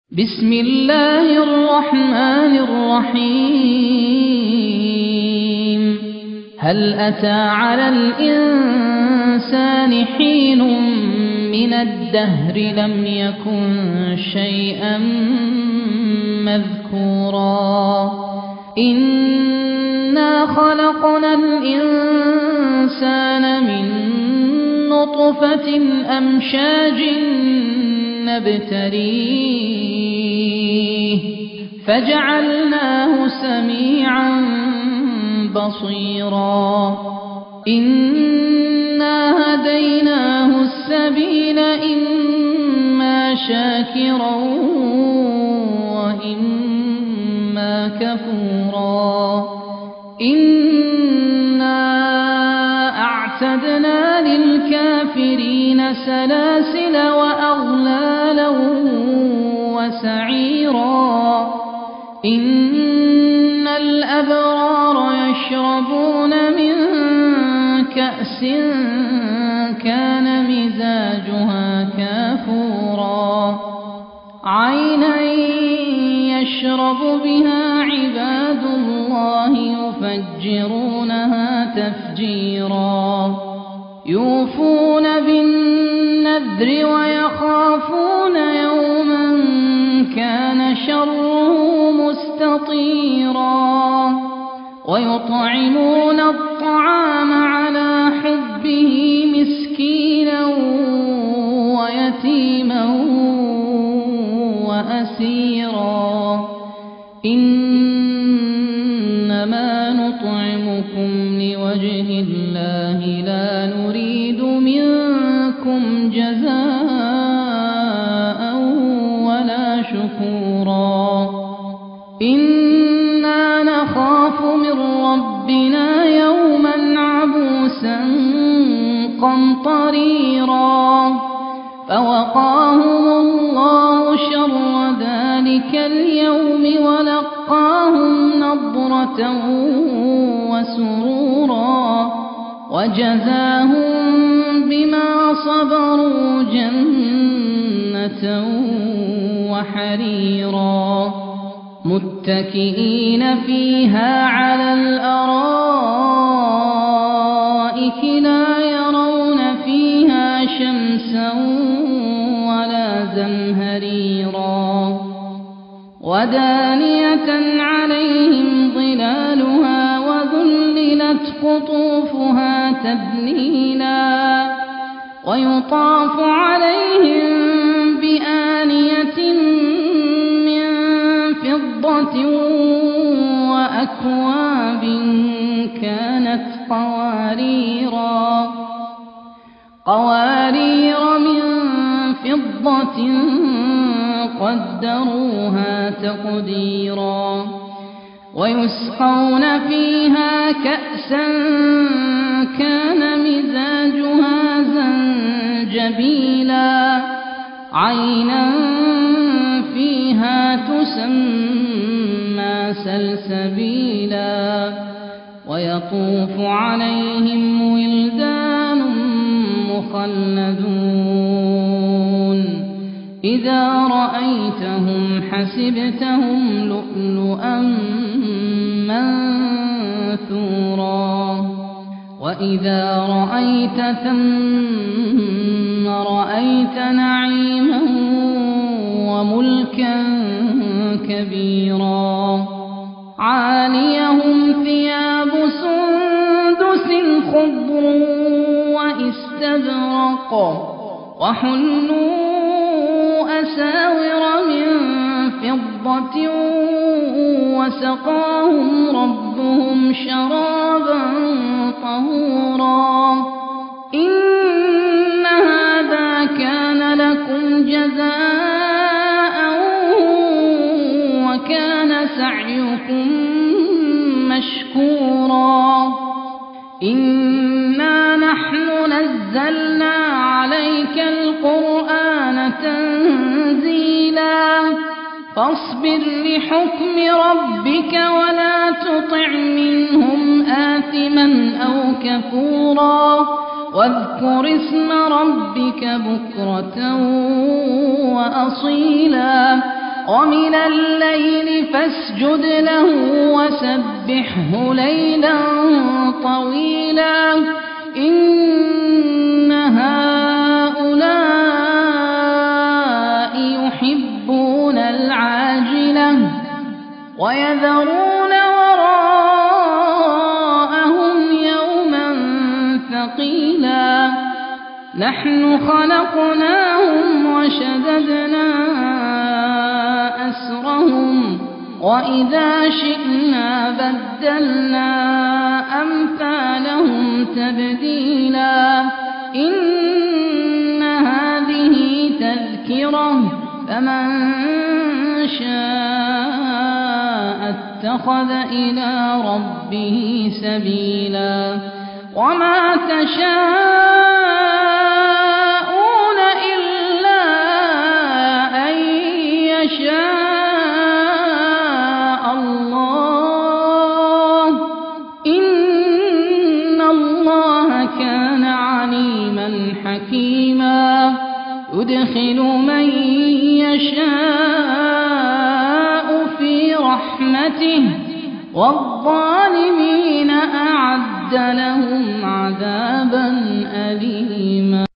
بسم الله الرحمن الرحيم هل أتى على الإنسان حين من الدهر لم يكن شيئا مذكورا إنا خلقنا الإنسان من نطفة أمشاج نبتليه فجعلناه سميعا بصيرا إنا هديناه السبيل إما شاكرا وإما كفورا إنا أعتدنا للكافرين سلاسل وأغلالا وسعيرا إن الأبرار يشربون من كأس كان مزاجها كافورا عينا يشرب بها عباد الله يفجرونها تفجيرا يوفون بالنذر ويخافون يوما كان شره مستطيرا ويطعمون الطعام على حبه مسكينا ويتيما وأسيرا إنما نطعمكم لوجه الله لا نريد منكم جزاء ولا شكورا إنا نخاف من ربنا يوما عبوسا قمطريرا فوقاهم الله شر ذلك اليوم ولقاهم نضرة وسرورا وجزاهم بما صبروا جنة وحريرا متكئين فيها على الأرائك لا يرون فيها شمسا ولا زمهريرا ودانية عليهم ظلالها وذللت قطوفها تذليلا ويطاف عليهم بآنية من فضة وأكواب كانت قوارير من فضة قدروها تقديرا ويسقون فيها كأسا كان مزاجها زنجبيلا عينا فيها تسمى سلسبيلا ويطوف عليهم ولدان مخلدون إذا رأيتهم حسبتهم لؤلؤا منثورا وإذا رأيت ثم رأيت نعيما وملكا كبيرا عاليهم ثياب سندس خضر واستبرق وحلوا أساور من فضة وسقاهم ربهم شرابا طهورا إن هذا كان لكم جزاء وكان سعيكم مشكورا إنا نحن نزلنا عليك القرآن تنزيلا فاصبر لحكم ربك ولا تطع منهم آثما أو كفورا واذكر اسم ربك بكرة وأصيلا ومن الليل فاسجد له وسبحه ليلا طويلا إن هؤلاء يحبون العاجلة ويذرون وراءهم يوما ثقيلا نحن خلقناهم وشددنا أسرهم وإذا شئنا بدلنا أمثالهم تبديلا إن هذه تذكرة فمن شاء اتخذ إلى ربه سبيلا وما تشاءون إلا أن يشاء الله إن الله كان عليما حكيما يدخل من يشاء في رحمته والظالمين أعد لهم عذابا أليما.